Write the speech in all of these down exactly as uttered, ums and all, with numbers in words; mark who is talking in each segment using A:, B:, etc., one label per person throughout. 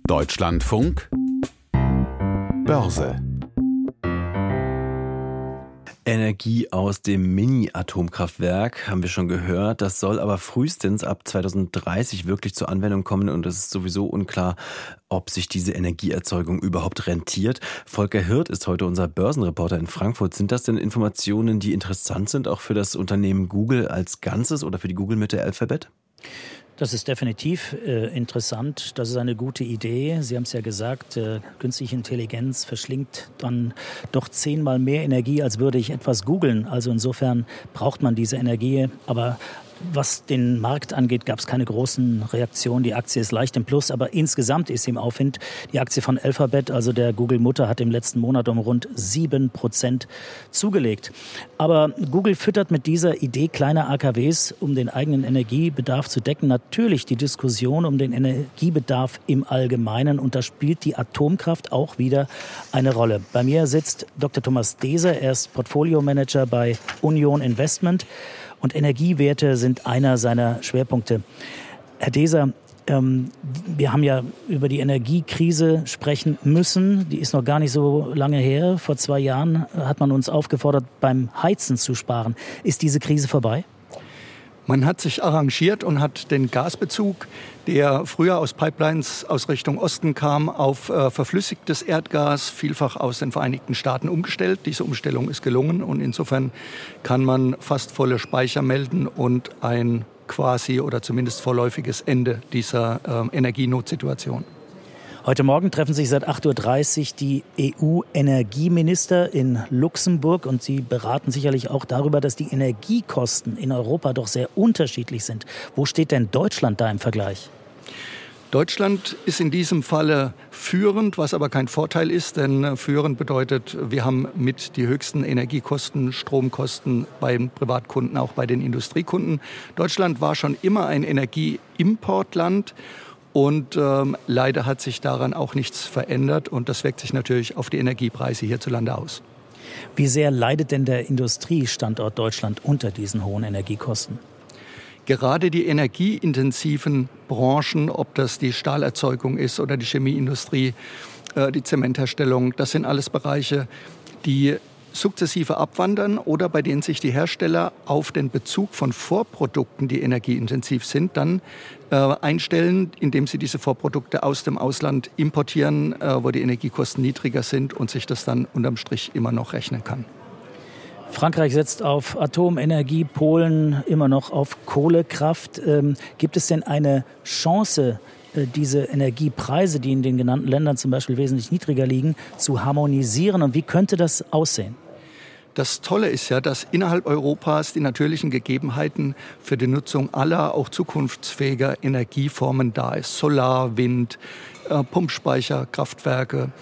A: Deutschlandfunk Börse.
B: Energie aus dem Mini-Atomkraftwerk, haben wir schon gehört. Das soll aber frühestens ab zweitausenddreißig wirklich zur Anwendung kommen und es ist sowieso unklar, ob sich diese Energieerzeugung überhaupt rentiert. Volker Hirt ist heute unser Börsenreporter in Frankfurt. Sind das denn Informationen, die interessant sind, auch für das Unternehmen Google als Ganzes oder für die Google-Mitte Alphabet?
C: Das ist definitiv äh, interessant. Das ist eine gute Idee. Sie haben es ja gesagt, äh, künstliche Intelligenz verschlingt dann doch zehnmal mehr Energie, als würde ich etwas googeln. Also insofern braucht man diese Energie. Aber was den Markt angeht, gab es keine großen Reaktionen. Die Aktie ist leicht im Plus, aber insgesamt ist sie im Aufwind. Die Aktie von Alphabet, also der Google-Mutter, hat im letzten Monat um rund sieben Prozent zugelegt. Aber Google füttert mit dieser Idee kleiner A K Ws, um den eigenen Energiebedarf zu decken, natürlich die Diskussion um den Energiebedarf im Allgemeinen. Und da spielt die Atomkraft auch wieder eine Rolle. Bei mir sitzt Doktor Thomas Deser, er ist Portfolio-Manager bei Union Investment. Und Energiewerte sind einer seiner Schwerpunkte. Herr Deser, ähm, wir haben ja über die Energiekrise sprechen müssen. Die ist noch gar nicht so lange her. Vor zwei Jahren hat man uns aufgefordert, beim Heizen zu sparen. Ist diese Krise vorbei?
D: Man hat sich arrangiert und hat den Gasbezug, der früher aus Pipelines aus Richtung Osten kam, auf äh, verflüssigtes Erdgas, vielfach aus den Vereinigten Staaten, umgestellt. Diese Umstellung ist gelungen und insofern kann man fast volle Speicher melden und ein quasi oder zumindest vorläufiges Ende dieser äh, Energienotsituation.
C: Heute Morgen treffen sich seit acht Uhr dreißig die E U-Energieminister in Luxemburg und sie beraten sicherlich auch darüber, dass die Energiekosten in Europa doch sehr unterschiedlich sind. Wo steht denn Deutschland da im Vergleich?
D: Deutschland ist in diesem Falle führend, was aber kein Vorteil ist, denn führend bedeutet, wir haben mit die höchsten Energiekosten, Stromkosten beim Privatkunden, auch bei den Industriekunden. Deutschland war schon immer ein Energieimportland. Und ähm, leider hat sich daran auch nichts verändert und das wirkt sich natürlich auf die Energiepreise hierzulande aus.
C: Wie sehr leidet denn der Industriestandort Deutschland unter diesen hohen Energiekosten?
D: Gerade die energieintensiven Branchen, ob das die Stahlerzeugung ist oder die Chemieindustrie, äh, die Zementherstellung, das sind alles Bereiche, die sukzessive abwandern oder bei denen sich die Hersteller auf den Bezug von Vorprodukten, die energieintensiv sind, dann äh, einstellen, indem sie diese Vorprodukte aus dem Ausland importieren, äh, wo die Energiekosten niedriger sind und sich das dann unterm Strich immer noch rechnen kann.
C: Frankreich setzt auf Atomenergie, Polen immer noch auf Kohlekraft. Ähm, gibt es denn eine Chance, diese Energiepreise, die in den genannten Ländern zum Beispiel wesentlich niedriger liegen, zu harmonisieren? Und wie könnte das aussehen?
D: Das Tolle ist ja, dass innerhalb Europas die natürlichen Gegebenheiten für die Nutzung aller auch zukunftsfähiger Energieformen da ist. Solar, Wind, äh, Pumpspeicher, Kraftwerke.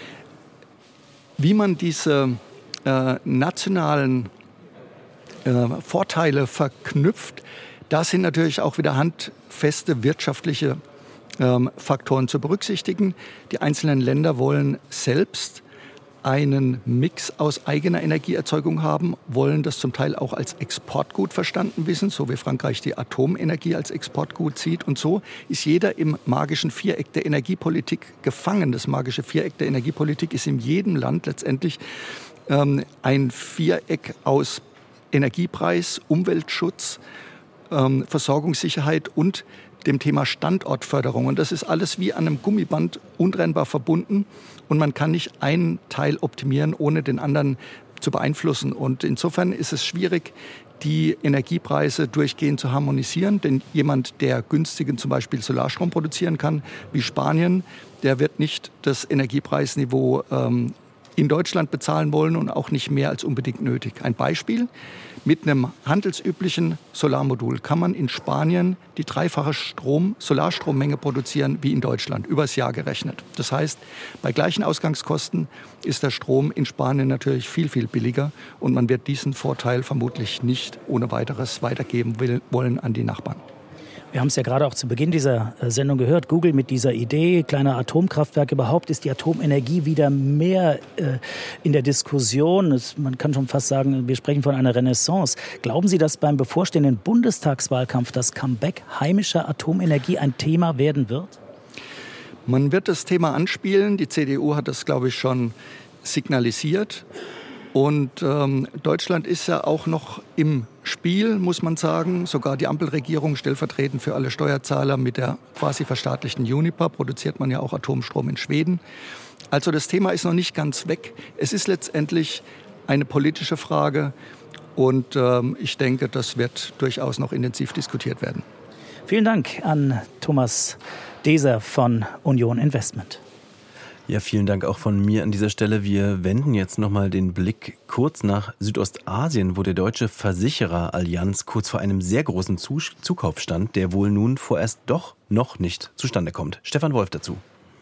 D: Wie man diese äh, nationalen äh, Vorteile verknüpft, da sind natürlich auch wieder handfeste wirtschaftliche Faktoren zu berücksichtigen. Die einzelnen Länder wollen selbst einen Mix aus eigener Energieerzeugung haben, wollen das zum Teil auch als Exportgut verstanden wissen, so wie Frankreich die Atomenergie als Exportgut sieht. Und so ist jeder im magischen Viereck der Energiepolitik gefangen. Das magische Viereck der Energiepolitik ist in jedem Land letztendlich ähm, ein Viereck aus Energiepreis, Umweltschutz, ähm, Versorgungssicherheit und dem Thema Standortförderung. Und das ist alles wie an einem Gummiband untrennbar verbunden. Und man kann nicht einen Teil optimieren, ohne den anderen zu beeinflussen. Und insofern ist es schwierig, die Energiepreise durchgehend zu harmonisieren. Denn jemand, der günstigen zum Beispiel Solarstrom produzieren kann, wie Spanien, der wird nicht das Energiepreisniveau ähm, in Deutschland bezahlen wollen und auch nicht mehr als unbedingt nötig. Ein Beispiel: Mit einem handelsüblichen Solarmodul kann man in Spanien die dreifache Strom, Solarstrommenge produzieren wie in Deutschland, übers Jahr gerechnet. Das heißt, bei gleichen Ausgangskosten ist der Strom in Spanien natürlich viel, viel billiger und man wird diesen Vorteil vermutlich nicht ohne weiteres weitergeben will, wollen an die Nachbarn.
C: Wir haben es ja gerade auch zu Beginn dieser Sendung gehört, Google mit dieser Idee, kleiner Atomkraftwerke. Überhaupt ist die Atomenergie wieder mehr äh, in der Diskussion. Es, man kann schon fast sagen, wir sprechen von einer Renaissance. Glauben Sie, dass beim bevorstehenden Bundestagswahlkampf das Comeback heimischer Atomenergie ein Thema werden wird?
D: Man wird das Thema anspielen. Die C D U hat das, glaube ich, schon signalisiert. Und ähm, Deutschland ist ja auch noch im Spiel, muss man sagen. Sogar die Ampelregierung, stellvertretend für alle Steuerzahler, mit der quasi verstaatlichten Uniper produziert man ja auch Atomstrom in Schweden. Also das Thema ist noch nicht ganz weg. Es ist letztendlich eine politische Frage. Und ähm, ich denke, das wird durchaus noch intensiv diskutiert werden.
C: Vielen Dank an Thomas Deser von Union Investment.
B: Ja, vielen Dank auch von mir an dieser Stelle. Wir wenden jetzt nochmal den Blick kurz nach Südostasien, wo der deutsche Versicherer Allianz kurz vor einem sehr großen Zukauf stand, der wohl nun vorerst doch noch nicht zustande kommt. Stefan Wolf dazu.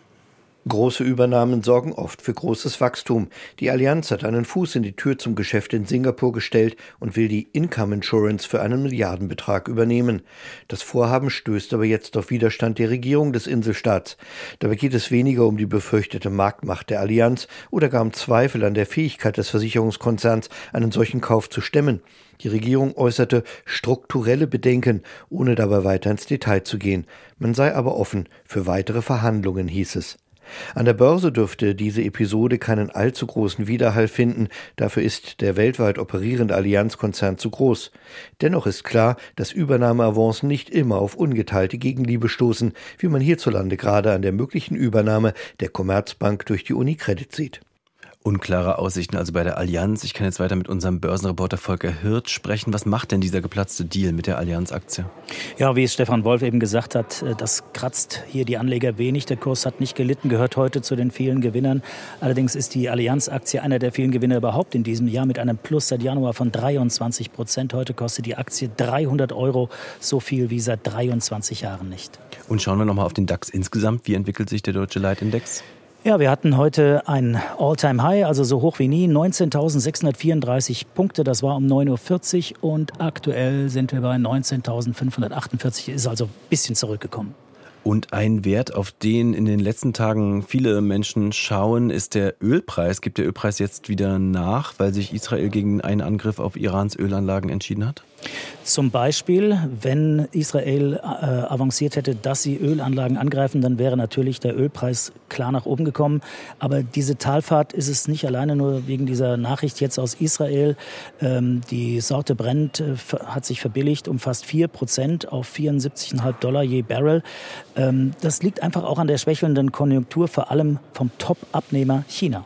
A: Große Übernahmen sorgen oft für großes Wachstum. Die Allianz hat einen Fuß in die Tür zum Geschäft in Singapur gestellt und will die Income Insurance für einen Milliardenbetrag übernehmen. Das Vorhaben stößt aber jetzt auf Widerstand der Regierung des Inselstaats. Dabei geht es weniger um die befürchtete Marktmacht der Allianz oder gar um Zweifel an der Fähigkeit des Versicherungskonzerns, einen solchen Kauf zu stemmen. Die Regierung äußerte strukturelle Bedenken, ohne dabei weiter ins Detail zu gehen. Man sei aber offen für weitere Verhandlungen, hieß es. An der Börse dürfte diese Episode keinen allzu großen Widerhall finden, dafür ist der weltweit operierende Allianz-Konzern zu groß. Dennoch ist klar, dass Übernahmeavancen nicht immer auf ungeteilte Gegenliebe stoßen, wie man hierzulande gerade an der möglichen Übernahme der Commerzbank durch die UniCredit sieht.
B: Unklare Aussichten also bei der Allianz. Ich kann jetzt weiter mit unserem Börsenreporter Volker Hirt sprechen. Was macht denn dieser geplatzte Deal mit der Allianz-Aktie?
C: Ja, wie es Stefan Wolf eben gesagt hat, das kratzt hier die Anleger wenig. Der Kurs hat nicht gelitten, gehört heute zu den vielen Gewinnern. Allerdings ist die Allianz-Aktie einer der vielen Gewinner überhaupt in diesem Jahr mit einem Plus seit Januar von dreiundzwanzig Prozent. Heute kostet die Aktie dreihundert Euro, so viel wie seit dreiundzwanzig Jahren nicht.
B: Und schauen wir nochmal auf den DAX insgesamt. Wie entwickelt sich der deutsche Leitindex?
C: Ja, wir hatten heute ein All-Time-High, also so hoch wie nie, neunzehntausendsechshundertvierunddreißig Punkte, das war um neun Uhr vierzig und aktuell sind wir bei neunzehntausendfünfhundertachtundvierzig, ist also ein bisschen zurückgekommen.
B: Und ein Wert, auf den in den letzten Tagen viele Menschen schauen, ist der Ölpreis. Gibt der Ölpreis jetzt wieder nach, weil sich Israel gegen einen Angriff auf Irans Ölanlagen entschieden hat?
C: Zum Beispiel, wenn Israel äh, avanciert hätte, dass sie Ölanlagen angreifen, dann wäre natürlich der Ölpreis klar nach oben gekommen. Aber diese Talfahrt ist es nicht alleine nur wegen dieser Nachricht jetzt aus Israel. Ähm, die Sorte Brent äh, hat sich verbilligt um fast vier Prozent auf vierundsiebzig Komma fünf Dollar je Barrel. Ähm, das liegt einfach auch an der schwächelnden Konjunktur, vor allem vom Top-Abnehmer China.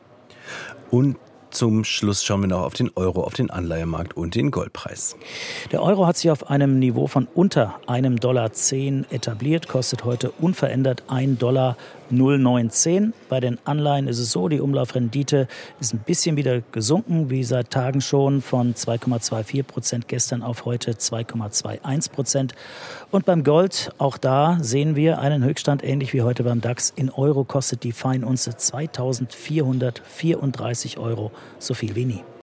B: Und zum Schluss schauen wir noch auf den Euro, auf den Anleihemarkt und den Goldpreis.
C: Der Euro hat sich auf einem Niveau von unter einem Dollar zehn etabliert, kostet heute unverändert ein Dollar null Komma neun zehn. Bei den Anleihen ist es so, die Umlaufrendite ist ein bisschen wieder gesunken, wie seit Tagen schon, von zwei Komma vierundzwanzig Prozent gestern auf heute zwei Komma einundzwanzig Prozent. Und beim Gold, auch da sehen wir einen Höchststand, ähnlich wie heute beim DAX. In Euro kostet die Feinunze zweitausendvierhundertvierunddreißig Euro, so viel wie nie.